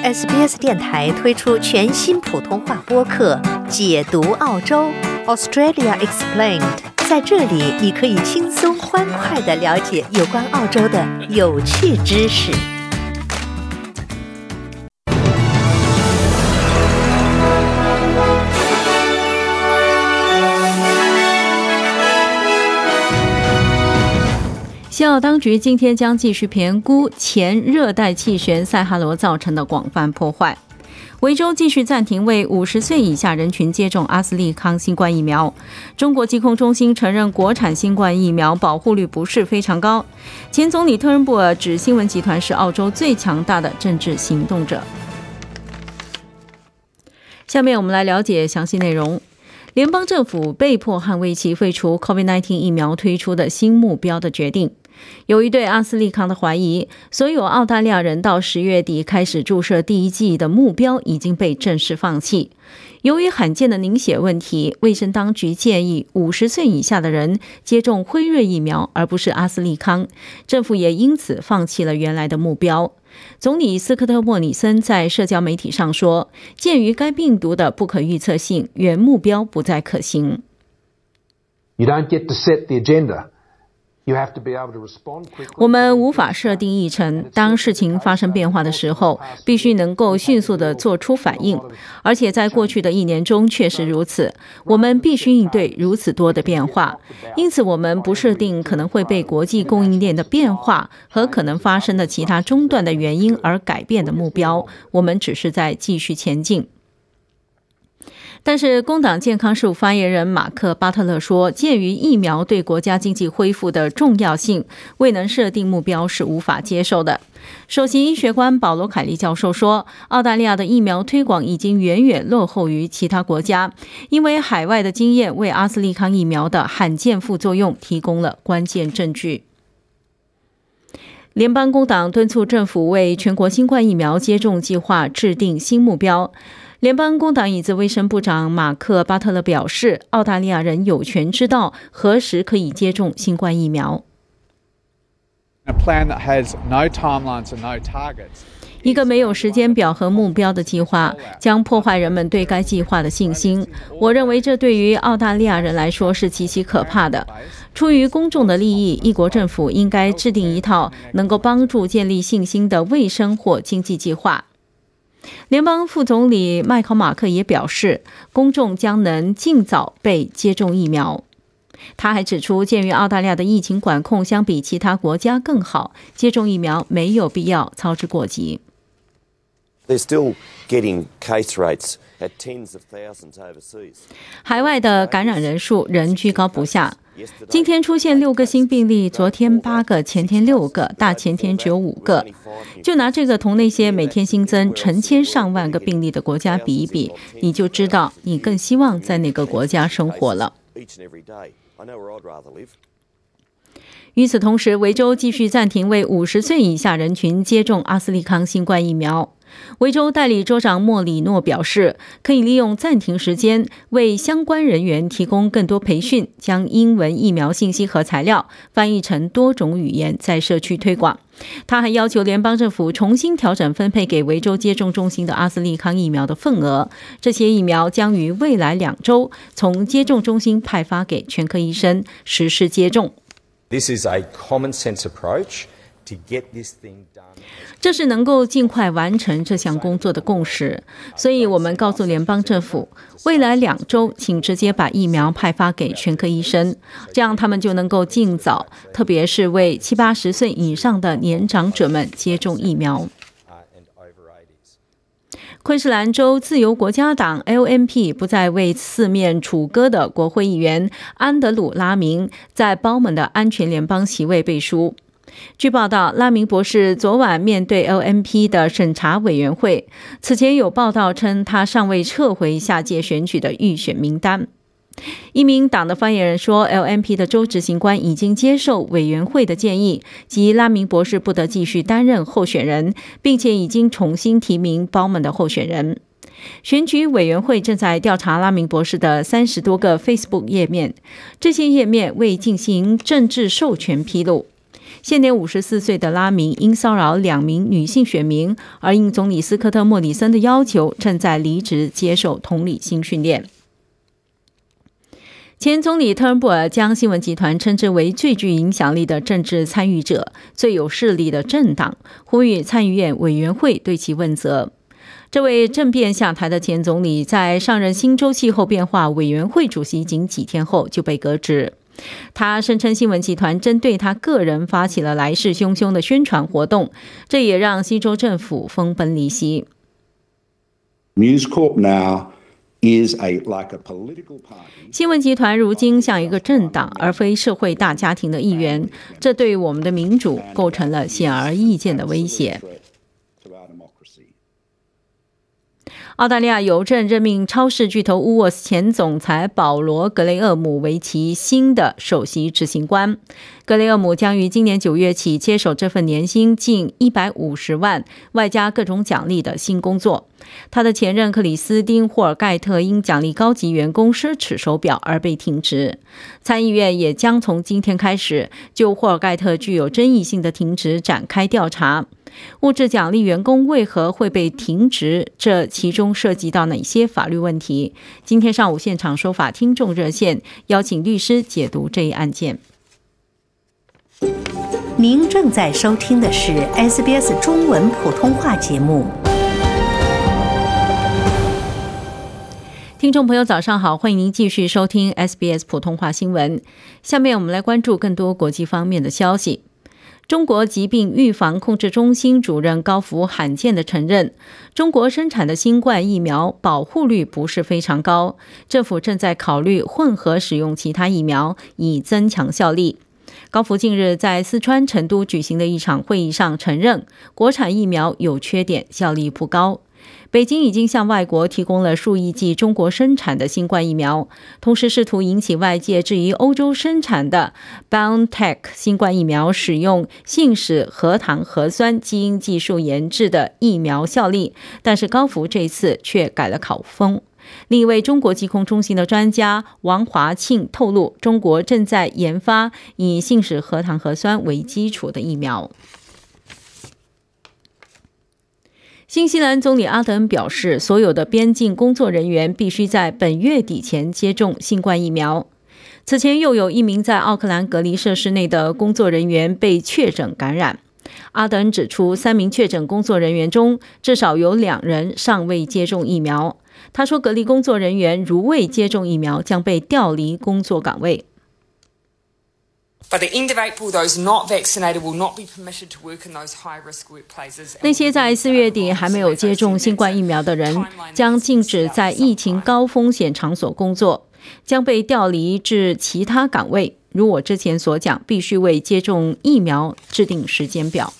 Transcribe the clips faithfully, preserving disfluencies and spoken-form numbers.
S B S 电台推出全新普通话播客《解读澳洲 Australia Explained》，在这里你可以轻松欢快地了解有关澳洲的有趣知识。西澳当局今天将继续评估前热带气旋塞哈罗造成的广泛破坏。维州继续暂停为五十岁以下人群接种阿斯利康新冠疫苗。中国疾控中心承认国产新冠疫苗保护率不是非常高。前总理特伦布尔指新闻集团是澳洲最强大的政治行动者。下面我们来了解详细内容。联邦政府被迫捍卫其废除 COVID 十九 疫苗推出的新目标的决定。由于对阿斯利康的怀疑，所有澳大利亚人到十月底开始注射第一剂的目标已经被正式放弃。由于罕见的凝血问题，卫生当局建议五十岁以下的人接种辉瑞疫苗而不是阿斯利康，政府也因此放弃了原来的目标。总理斯科特·莫里森在社交媒体上说，鉴于该病毒的不可预测性，原目标不再可行。 You don't get to set the agenda. 我们无法设定议程，当事情发生变化的时候，必须能够迅速地做出反应，而且在过去的一年中确实如此，我们必须应对如此多的变化，因此我们不设定可能会被国际供应链的变化和可能发生的其他中断的原因而改变的目标，我们只是在继续前进。但是工党健康事务发言人马克·巴特勒说，鉴于疫苗对国家经济恢复的重要性，未能设定目标是无法接受的。首席医学官保罗·凯利教授说，澳大利亚的疫苗推广已经远远落后于其他国家，因为海外的经验为阿斯利康疫苗的罕见副作用提供了关键证据。联邦工党敦促政府为全国新冠疫苗接种计划制定新目标。联邦工党椅子卫生部长马克·巴特勒表示，澳大利亚人有权知道何时可以接种新冠疫苗。一个没有时间表和目标的计划将破坏人们对该计划的信心。我认为这对于澳大利亚人来说是极其可怕的。出于公众的利益，一国政府应该制定一套能够帮助建立信心的卫生或经济计划。联邦副总理麦考马克也表示，公众将能尽早被接种疫苗。他还指出，鉴于澳大利亚的疫情管控相比其他国家更好，接种疫苗没有必要操之过急。海外的感染人数仍居高不下。今天出现六个新病例，昨天八个，前天六个，大前天只有五个。就拿这个同那些每天新增成千上万个病例的国家比一比，你就知道你更希望在哪个国家生活了。与此同时，维州继续暂停为五十岁以下人群接种阿斯利康新冠疫苗。维州代理州长莫里诺表示，可以利用暂停时间为相关人员提供更多培训，将英文疫苗信息和材料翻译成多种语言，在社区推广。他还要求联邦政府重新调整分配给维州接种中心的阿斯利康疫苗的份额，这些疫苗将于未来两周从接种中心派发给全科医生实施接种。 This is a common sense approach to get this thing done. 这是能够尽快完成这项工作的共识，所以我们告诉联邦政府，未来两周请直接把疫苗派发给全科医生，这样他们就能够尽早，特别是为七八十岁以上的年长者们接种疫苗。昆士兰州自由国家党 L N P 不再为四面楚歌的国会议员安德鲁·拉明在鲍门的安全联邦席位背书。据报道，拉明博士昨晚面对 L N P 的审查委员会，此前有报道称他尚未撤回下届选举的预选名单。一名党的发言人说， L N P 的州执行官已经接受委员会的建议，即拉明博士不得继续担任候选人，并且已经重新提名鲍门的候选人。选举委员会正在调查拉明博士的三十多个 Facebook 页面，这些页面未进行政治授权披露。 现年五十四岁的拉明因骚扰两名女性选民，而应总理斯科特·莫里森的要求，正在离职接受同理心训练。前总理特伦布尔将新闻集团称之为最具影响力的政治参与者、最有势力的政党，呼吁参议院委员会对其问责。这位政变下台的前总理在上任新州气候变化委员会主席仅几天后就被革职。他声称新闻集团针对他个人发起了来势汹汹的宣传活动，这也让西州政府分崩离析。 News Corp now is a like a political party. 新闻集团如今像一个政党，而非社会大家庭的一员，这对我们的民主构成了显而易见的威胁。澳大利亚邮政任命超市巨头 Woolworths 前总裁保罗·格雷厄姆为其新的首席执行官。格雷厄姆将于今年九月起接手这份年薪近一百五十万外加各种奖励的新工作。他的前任克里斯汀·霍尔盖特因奖励高级员工奢侈手表而被停职。参议院也将从今天开始就霍尔盖特具有争议性的停职展开调查。物质奖励员工为何会被停职，这其中涉及到哪些法律问题？今天上午现场说法听众热线邀请律师解读这一案件。 您正在收听的是 S B S 中文普通话节目。 听众朋友早上好，欢迎您继续收听 S B S 普通话新闻。下面我们来关注更多国际方面的消息。中国疾病预防控制中心主任高福罕见地承认，中国生产的新冠疫苗保护率不是非常高，政府正在考虑混合使用其他疫苗以增强效力。高福近日在四川成都举行的一场会议上承认，国产疫苗有缺点，效力不高。北京已经向外国提供了数亿剂中国生产的新冠疫苗，同时试图引起外界质疑欧洲生产的 BioNTech 新冠疫苗使用信使核糖核酸基因技术研制的疫苗效力，但是高福这次却改了口风。另一位中国疾控中心的专家王华庆透露，中国正在研发以信使核糖核酸为基础的疫苗。新西兰总理阿德恩表示，所有的边境工作人员必须在本月底前接种新冠疫苗。此前又有一名在奥克兰隔离设施内的工作人员被确诊感染。阿德恩指出，三名确诊工作人员中至少有两人尚未接种疫苗。他说，隔离工作人员如未接种疫苗，将被调离工作岗位。 By the end of April, those not vaccinated will not be permitted to work in those high-risk workplaces. 那些在四月底还没有接种新冠疫苗的人，将禁止在疫情高风险场所工作，将被调离至其他岗位。如我之前所讲，必须为接种疫苗制定时间表。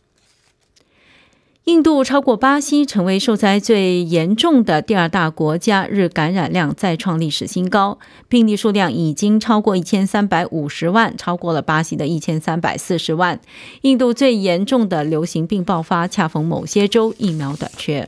印度超过巴西成为受灾最严重的第二大国家，日感染量再创历史新高，病例数量已经超过一千三百五十万，超过了巴西的一千三百四十万。印度最严重的流行病爆发恰逢某些州疫苗短缺。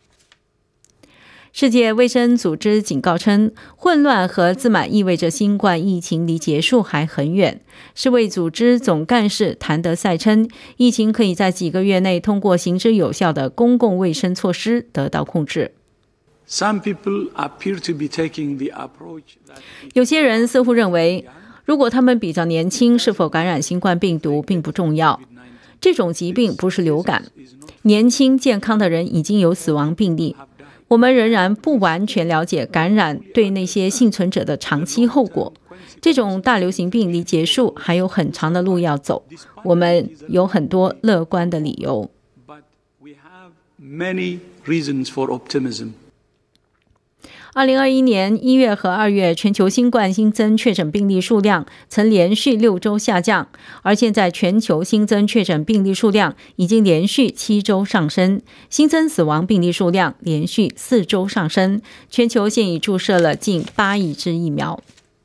世界卫生组织警告称，混乱和自满意味着新冠疫情离结束还很远。世卫组织总干事谭德赛称，疫情可以在几个月内通过行之有效的公共卫生措施得到控制。 Some people appear to be taking the approach that... 有些人似乎认为，如果他们比较年轻，是否感染新冠病毒并不重要。这种疾病不是流感，年轻健康的人已经有死亡病例。我们仍然不完全了解感染对那些幸存者的长期后果。这种大流行病离结束还有很长的路要走，我们有很多乐观的理由。 But we have many reasons for optimism. 二零二一年一月和二月，全球新冠新增确诊病例数量曾连续六周下降，而现在全球新增确诊病例数量已经连续七周上升，新增死亡病例数量连续四周上升。全球现已注射了近八亿支疫苗。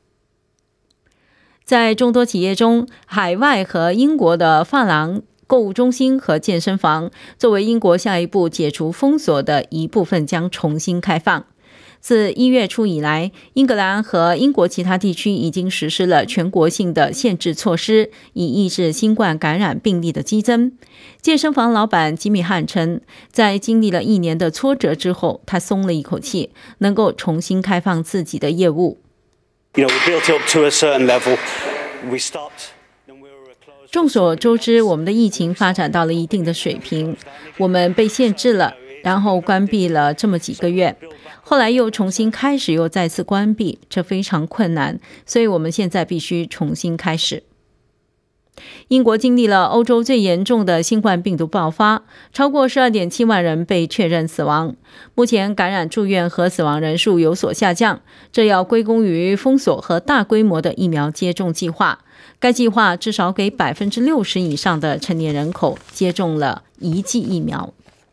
在众多企业中，海外和英国的发廊、购物中心和健身房作为英国下一步解除封锁的一部分将重新开放。 自一月初以来，英格兰和英国其他地区已经实施了全国性的限制措施，以抑制新冠感染病例的激增。健身房老板吉米汉称，在经历了一年的挫折之后，他松了一口气，能够重新开放自己的业务。 You know, we built up to a certain level. We stopped. 众所周知，我们的疫情发展到了一定的水平，我们被限制了，然后关闭了这么几个月，后来又重新开始，又再次关闭，这非常困难，所以我们现在必须重新开始。英国经历了欧洲最严重的新冠病毒爆发，超过 十二点七万人被确认死亡。目前感染住院和死亡人数有所下降，这要归功于封锁和大规模的疫苗接种计划。该计划至少给 百分之六十 以上的成年人口接种了一剂疫苗。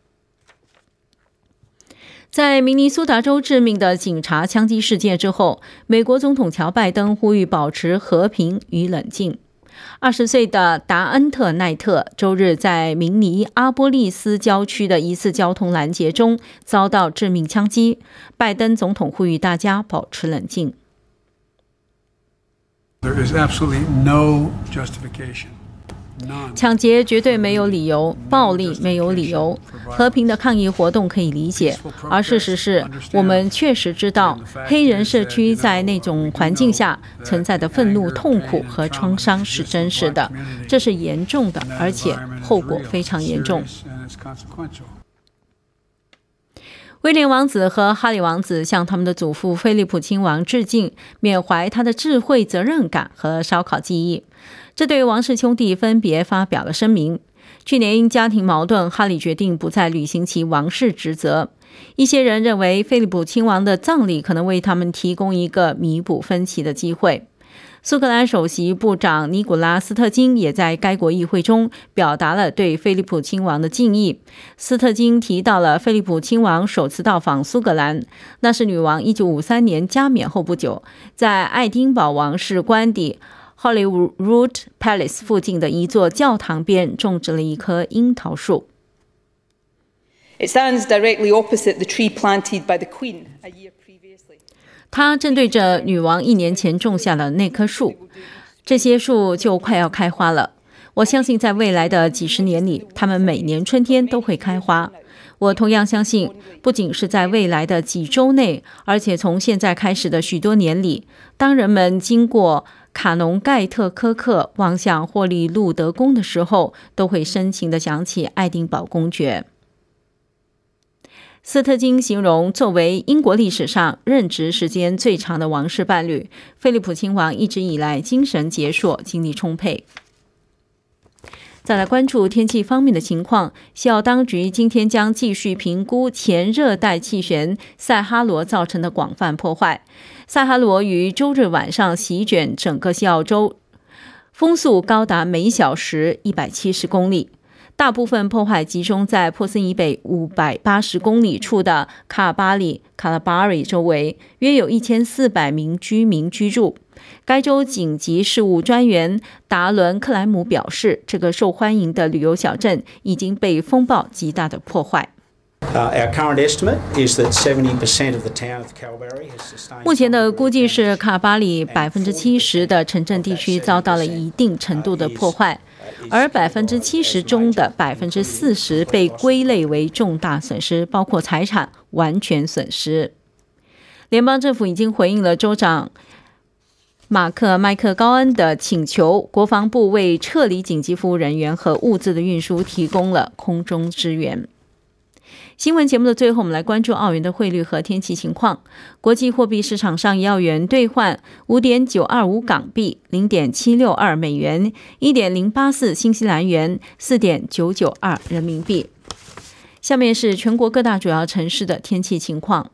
在明尼苏达州致命的警察枪击事件之后，美国总统乔拜登呼吁保持和平与冷静。二十岁的达恩特奈特周日在明尼阿波利斯郊区的一次交通拦截中遭到致命枪击。拜登总统呼吁大家保持冷静。 There is absolutely no justification. 抢劫绝对没有理由，暴力没有理由，和平的抗议活动可以理解，而事实是我们确实知道黑人社区在那种环境下存在的愤怒、痛苦和创伤是真实的，这是严重的，而且后果非常严重。威廉王子和哈里王子向他们的祖父菲利普亲王致敬，缅怀他的智慧、责任感和烧烤技艺。这对王室兄弟分别发表了声明。去年因家庭矛盾，哈里决定不再履行其王室职责。一些人认为菲利普亲王的葬礼可能为他们提供一个弥补分歧的机会。苏格兰首席部长尼古拉斯特金也在该国议会中表达了对菲利普亲王的敬意。斯特金提到了菲利普亲王首次到访苏格兰，那是女王一九五三年加冕后不久，在爱丁堡王室官邸 Holyrood Palace 附近的一座教堂边种植了一棵樱桃树。 It stands directly opposite the tree planted by the Queen a year previously. 它正对着女王一年前种下的那棵树，这些树就快要开花了。我相信在未来的几十年里，它们每年春天都会开花。我同样相信，不仅是在未来的几周内，而且从现在开始的许多年里，当人们经过卡农盖特科克望向霍利路德宫的时候，都会深情地想起爱丁堡公爵。斯特金形容，作为英国历史上任职时间最长的王室伴侣，菲利普亲王一直以来精神矍铄，精力充沛。再来关注天气方面的情况，西澳当局今天将继续评估前热带气旋塞哈罗造成的广泛破坏。塞哈罗于周日晚上席卷整个西澳洲，风速高达每小时一百七十公里。大部分破坏集中在珀斯以北五百八十公里处的卡巴里卡拉巴里周围，约有一千四百名居民居住。该州紧急事务专员达伦克莱姆表示，这个受欢迎的旅游小镇已经被风暴极大的破坏。目前的估计是卡巴里 百分之七十 的城镇地区遭到了一定程度的破坏，而 百分之七十 中的 百分之四十 被归类为重大损失，包括财产完全损失。联邦政府已经回应了州长马克·麦克高恩的请求，国防部为撤离紧急服务人员和物资的运输提供了空中支援。新闻节目的最后，我们来关注澳元的汇率和天气情况。国际货币市场上，一澳元兑换 五点九二五 港币， 零点七六二美元， 一点零八四 新西兰元， 四点九九二 人民币。下面是全国各大主要城市的天气情况。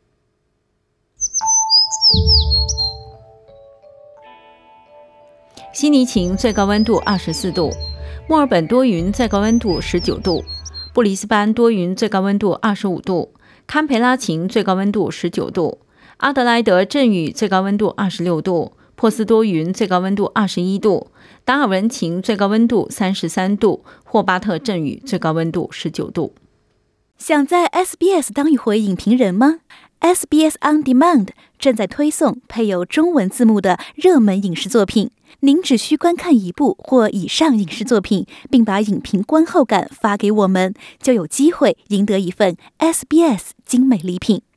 悉尼晴，最高温度二十四度；墨尔本多云，最高温度十九度；布里斯班多云，最高温度二十五度；堪培拉晴，最高温度十九度；阿德莱德阵雨，最高温度二十六度；珀斯多云，最高温度二十一度；达尔文晴，最高温度三十三度；霍巴特阵雨，最高温度十九度。 想在 S B S 当一回影评人吗 S B S On Demand 正在推送配有中文字幕的热门影视作品，您只需观看一部或以上影视作品，并把影评观后感发给我们，就有机会赢得一份 S B S 精美礼品。